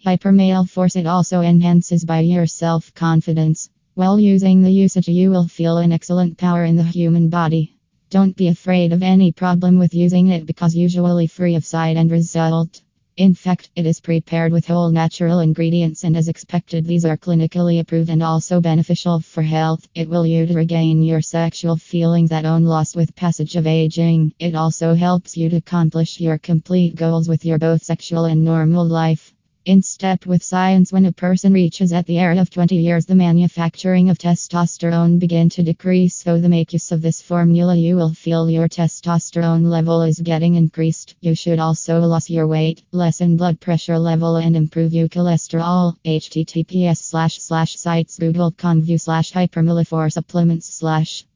Hypermale force, it also enhances by your self-confidence. While using the usage, you will feel an excellent power in the human body. Don't be afraid of any problem with using it because usually free of side end result. In fact, it is prepared with whole natural ingredients, and as expected, these are clinically approved and also beneficial for health. It will you to regain your sexual feelings that own lost with passage of aging. It also helps you to accomplish your complete goals with your both sexual and normal life. In step with science, when a person reaches at the age of 20 years, the manufacturing of testosterone begin to decrease. So to make use of this formula, you will feel your testosterone level is getting increased. You should also lose your weight, lessen blood pressure level, and improve your cholesterol. https://sites google.com/hypermale4 supplements/